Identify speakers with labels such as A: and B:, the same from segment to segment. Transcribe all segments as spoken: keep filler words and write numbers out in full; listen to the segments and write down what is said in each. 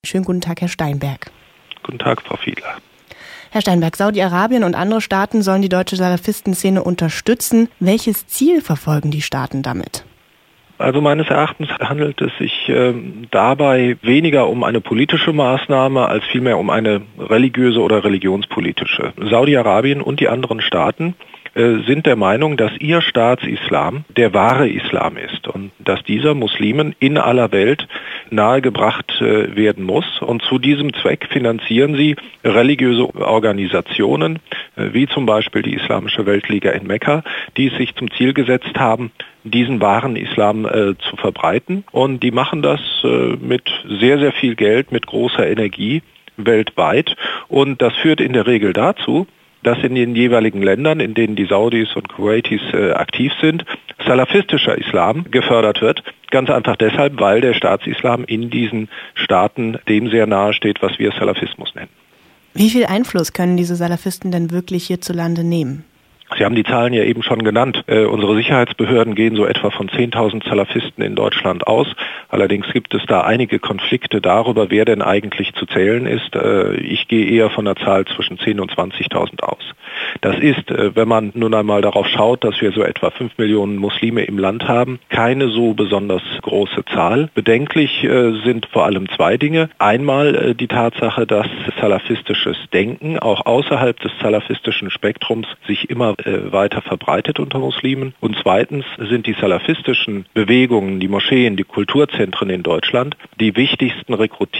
A: Schönen guten Tag, Herr Steinberg.
B: Guten Tag, Frau Fiedler.
A: Herr Steinberg, Saudi-Arabien und andere Staaten sollen die deutsche Salafistenszene unterstützen. Welches Ziel verfolgen die Staaten damit?
B: Also meines Erachtens handelt es sich äh, dabei weniger um eine politische Maßnahme, als vielmehr um eine religiöse oder religionspolitische. Saudi-Arabien und die anderen Staaten äh, sind der Meinung, dass ihr Staatsislam der wahre Islam ist und dass dieser Muslimen in aller Welt nahegebracht äh, werden muss. Und zu diesem Zweck finanzieren sie religiöse Organisationen, äh, wie zum Beispiel die Islamische Weltliga in Mekka, die es sich zum Ziel gesetzt haben, diesen wahren Islam äh, zu verbreiten. Und die machen das äh, mit sehr, sehr viel Geld, mit großer Energie weltweit. Und das führt in der Regel dazu, dass in den jeweiligen Ländern, in denen die Saudis und Kuwaitis äh, aktiv sind, salafistischer Islam gefördert wird. Ganz einfach deshalb, weil der Staatsislam in diesen Staaten dem sehr nahe steht, was wir Salafismus nennen.
A: Wie viel Einfluss können diese Salafisten denn wirklich hierzulande nehmen?
B: Sie haben die Zahlen ja eben schon genannt. Äh, unsere Sicherheitsbehörden gehen so etwa von zehntausend Salafisten in Deutschland aus. Allerdings gibt es da einige Konflikte darüber, wer denn eigentlich zu zählen ist. Äh, ich gehe eher von einer Zahl zwischen zehntausend und zwanzigtausend aus. Das ist, äh, wenn man nun einmal darauf schaut, dass wir so etwa fünf Millionen Muslime im Land haben, keine so besonders große Zahl. Bedenklich äh, sind vor allem zwei Dinge. Einmal äh, die Tatsache, dass salafistisches Denken auch außerhalb des salafistischen Spektrums sich immer weiter verbreitet unter Muslimen. Und zweitens sind die salafistischen Bewegungen, die Moscheen, die Kulturzentren in Deutschland die wichtigsten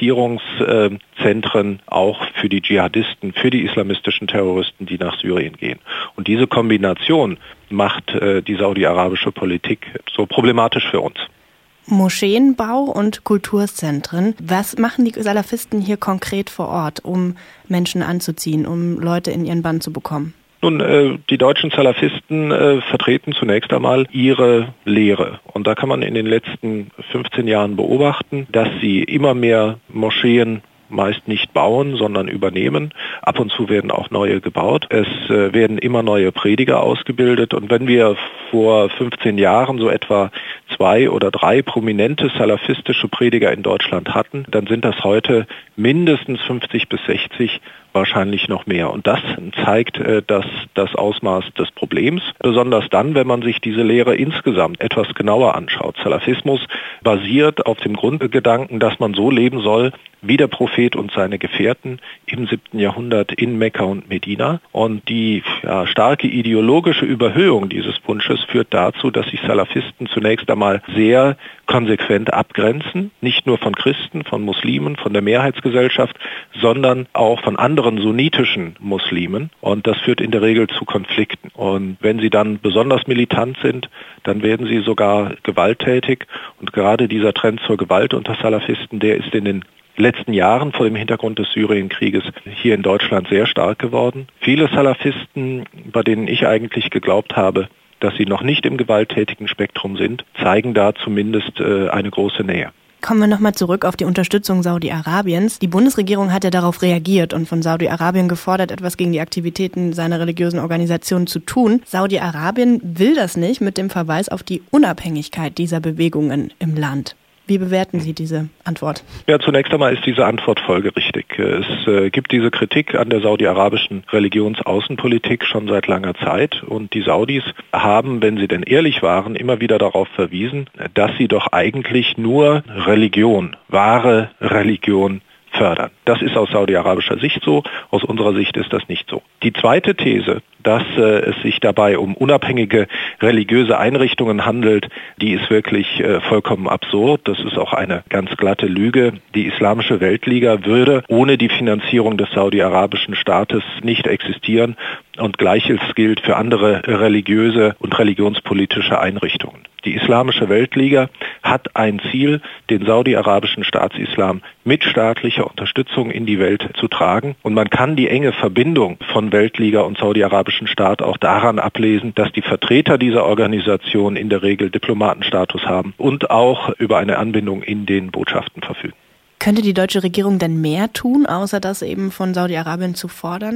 B: Rekrutierungszentren auch für die Dschihadisten, für die islamistischen Terroristen, die nach Syrien gehen. Und diese Kombination macht die saudi-arabische Politik so problematisch für uns.
A: Moscheenbau und Kulturzentren. Was machen die Salafisten hier konkret vor Ort, um Menschen anzuziehen, um Leute in ihren Bann zu bekommen?
B: Nun, äh, die deutschen Salafisten äh, vertreten zunächst einmal ihre Lehre. Und da kann man in den letzten fünfzehn Jahren beobachten, dass sie immer mehr Moscheen meist nicht bauen, sondern übernehmen. Ab und zu werden auch neue gebaut. Es äh, werden immer neue Prediger ausgebildet. Und wenn wir vor fünfzehn Jahren so etwa zwei oder drei prominente salafistische Prediger in Deutschland hatten, dann sind das heute mindestens fünfzig bis sechzig, wahrscheinlich noch mehr. Und das zeigt äh, das, das Ausmaß des Problems, besonders dann, wenn man sich diese Lehre insgesamt etwas genauer anschaut. Salafismus basiert auf dem Grundgedanken, dass man so leben soll, wie der Prophet und seine Gefährten im siebten Jahrhundert in Mekka und Medina. Und die ja, starke ideologische Überhöhung dieses Wunsches führt dazu, dass sich Salafisten zunächst einmal sehr konsequent abgrenzen, nicht nur von Christen, von Muslimen, von der Mehrheitsgesellschaft, sondern auch von anderen sunnitischen Muslimen. Und das führt in der Regel zu Konflikten. Und wenn sie dann besonders militant sind, dann werden sie sogar gewalttätig. Und gerade dieser Trend zur Gewalt unter Salafisten, der ist in den letzten Jahren vor dem Hintergrund des Syrienkrieges hier in Deutschland sehr stark geworden. Viele Salafisten, bei denen ich eigentlich geglaubt habe, dass sie noch nicht im gewalttätigen Spektrum sind, zeigen da zumindest äh, eine große Nähe.
A: Kommen wir nochmal zurück auf die Unterstützung Saudi-Arabiens. Die Bundesregierung hat ja darauf reagiert und von Saudi-Arabien gefordert, etwas gegen die Aktivitäten seiner religiösen Organisation zu tun. Saudi-Arabien will das nicht mit dem Verweis auf die Unabhängigkeit dieser Bewegungen im Land. Wie bewerten Sie diese Antwort?
B: Ja, zunächst einmal ist diese Antwort folgerichtig. Es äh, gibt diese Kritik an der saudi-arabischen Religionsaußenpolitik schon seit langer Zeit und die Saudis haben, wenn sie denn ehrlich waren, immer wieder darauf verwiesen, dass sie doch eigentlich nur Religion, wahre Religion fördern. Das ist aus saudi-arabischer Sicht so, aus unserer Sicht ist das nicht so. Die zweite These, dass äh, es sich dabei um unabhängige religiöse Einrichtungen handelt, die ist wirklich äh, vollkommen absurd. Das ist auch eine ganz glatte Lüge. Die Islamische Weltliga würde ohne die Finanzierung des saudi-arabischen Staates nicht existieren und Gleiches gilt für andere religiöse und religionspolitische Einrichtungen. Die Islamische Weltliga hat ein Ziel, den saudi-arabischen Staatsislam mit staatlicher Unterstützung in die Welt zu tragen. Und man kann die enge Verbindung von Weltliga und saudi-arabischen Staat auch daran ablesen, dass die Vertreter dieser Organisation in der Regel Diplomatenstatus haben und auch über eine Anbindung in den Botschaften verfügen.
A: Könnte die deutsche Regierung denn mehr tun, außer das eben von Saudi-Arabien zu fordern?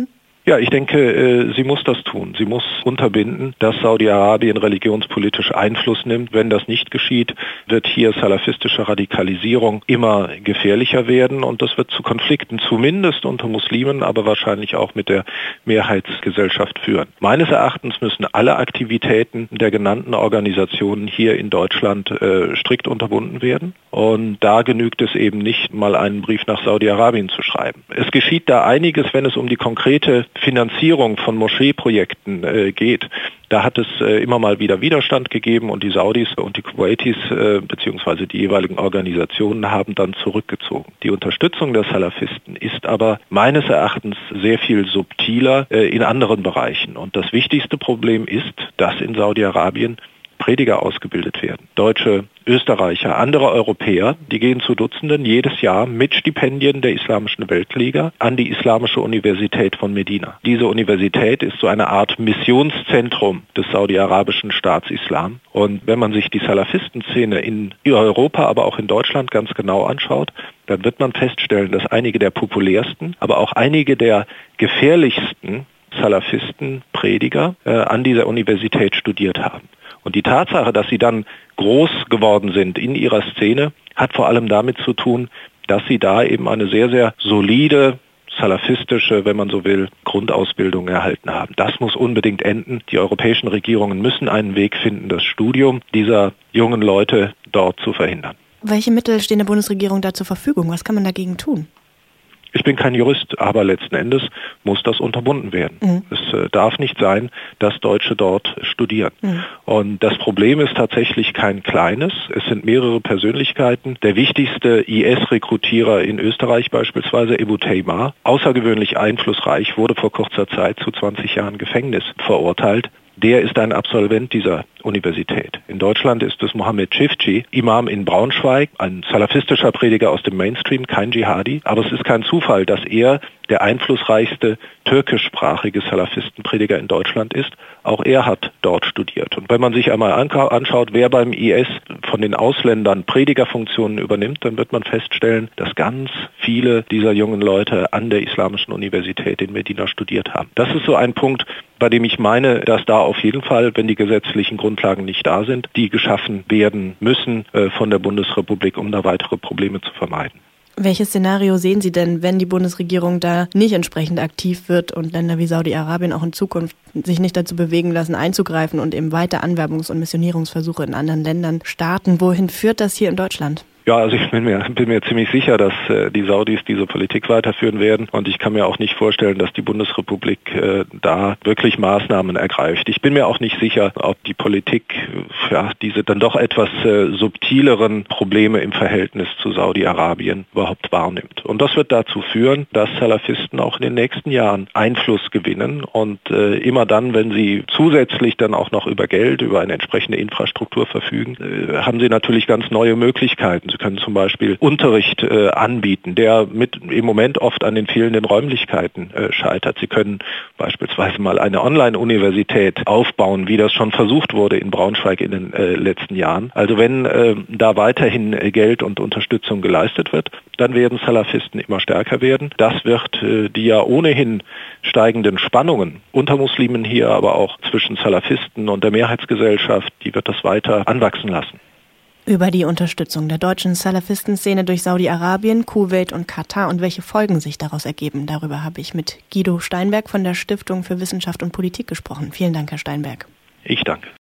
B: Ja, ich denke, sie muss das tun. Sie muss unterbinden, dass Saudi-Arabien religionspolitisch Einfluss nimmt. Wenn das nicht geschieht, wird hier salafistische Radikalisierung immer gefährlicher werden und das wird zu Konflikten zumindest unter Muslimen, aber wahrscheinlich auch mit der Mehrheitsgesellschaft führen. Meines Erachtens müssen alle Aktivitäten der genannten Organisationen hier in Deutschland äh, strikt unterbunden werden und da genügt es eben nicht, mal einen Brief nach Saudi-Arabien zu schreiben. Es geschieht da einiges, wenn es um die konkrete Finanzierung von Moscheeprojekten äh, geht. Da hat es äh, immer mal wieder Widerstand gegeben und die Saudis und die Kuwaitis äh, beziehungsweise die jeweiligen Organisationen haben dann zurückgezogen. Die Unterstützung der Salafisten ist aber meines Erachtens sehr viel subtiler äh, in anderen Bereichen. Und das wichtigste Problem ist, dass in Saudi-Arabien Prediger ausgebildet werden. Deutsche, Österreicher, andere Europäer, die gehen zu Dutzenden jedes Jahr mit Stipendien der Islamischen Weltliga an die Islamische Universität von Medina. Diese Universität ist so eine Art Missionszentrum des saudi-arabischen Staatsislam. Und wenn man sich die Salafistenszene in Europa, aber auch in Deutschland ganz genau anschaut, dann wird man feststellen, dass einige der populärsten, aber auch einige der gefährlichsten Salafisten, Prediger äh, an dieser Universität studiert haben. Und die Tatsache, dass sie dann groß geworden sind in ihrer Szene, hat vor allem damit zu tun, dass sie da eben eine sehr, sehr solide, salafistische, wenn man so will, Grundausbildung erhalten haben. Das muss unbedingt enden. Die europäischen Regierungen müssen einen Weg finden, das Studium dieser jungen Leute dort zu verhindern.
A: Welche Mittel stehen der Bundesregierung da zur Verfügung? Was kann man dagegen tun?
B: Ich bin kein Jurist, aber letzten Endes muss das unterbunden werden. Mhm. Es äh, darf nicht sein, dass Deutsche dort studieren. Mhm. Und das Problem ist tatsächlich kein kleines. Es sind mehrere Persönlichkeiten. Der wichtigste I S-Rekrutierer in Österreich beispielsweise, Ebu Teymar, außergewöhnlich einflussreich, wurde vor kurzer Zeit zu zwanzig Jahren Gefängnis verurteilt. Der ist ein Absolvent dieser Universität. In Deutschland ist es Mohammed Chifchi, Imam in Braunschweig, ein salafistischer Prediger aus dem Mainstream, kein Dschihadi. Aber es ist kein Zufall, dass er der einflussreichste türkischsprachige Salafistenprediger in Deutschland ist. Auch er hat dort studiert. Und wenn man sich einmal anschaut, wer beim I S von den Ausländern Predigerfunktionen übernimmt, dann wird man feststellen, dass ganz viele dieser jungen Leute an der Islamischen Universität in Medina studiert haben. Das ist so ein Punkt, bei dem ich meine, dass da auf jeden Fall, wenn die gesetzlichen Grundlagen nicht da sind, die geschaffen werden müssen äh, von der Bundesrepublik, um da weitere Probleme zu vermeiden.
A: Welches Szenario sehen Sie denn, wenn die Bundesregierung da nicht entsprechend aktiv wird und Länder wie Saudi-Arabien auch in Zukunft sich nicht dazu bewegen lassen, einzugreifen und eben weiter Anwerbungs- und Missionierungsversuche in anderen Ländern starten? Wohin führt das hier in Deutschland?
B: Ja, also ich bin mir, bin mir ziemlich sicher, dass äh, die Saudis diese Politik weiterführen werden und ich kann mir auch nicht vorstellen, dass die Bundesrepublik äh, da wirklich Maßnahmen ergreift. Ich bin mir auch nicht sicher, ob die Politik ja, diese dann doch etwas äh, subtileren Probleme im Verhältnis zu Saudi-Arabien überhaupt wahrnimmt. Und das wird dazu führen, dass Salafisten auch in den nächsten Jahren Einfluss gewinnen und äh, immer dann, wenn sie zusätzlich dann auch noch über Geld, über eine entsprechende Infrastruktur verfügen, äh, haben sie natürlich ganz neue Möglichkeiten. Sie können zum Beispiel Unterricht äh, anbieten, der mit im Moment oft an den fehlenden Räumlichkeiten äh, scheitert. Sie können beispielsweise mal eine Online-Universität aufbauen, wie das schon versucht wurde in Braunschweig in den äh, letzten Jahren. Also wenn äh, da weiterhin äh, Geld und Unterstützung geleistet wird, dann werden Salafisten immer stärker werden. Das wird äh, die ja ohnehin steigenden Spannungen unter Muslimen hier, aber auch zwischen Salafisten und der Mehrheitsgesellschaft, die wird das weiter anwachsen lassen.
A: Über die Unterstützung der deutschen Salafistenszene durch Saudi-Arabien, Kuwait und Katar und welche Folgen sich daraus ergeben, darüber habe ich mit Guido Steinberg von der Stiftung für Wissenschaft und Politik gesprochen. Vielen Dank, Herr Steinberg.
B: Ich danke.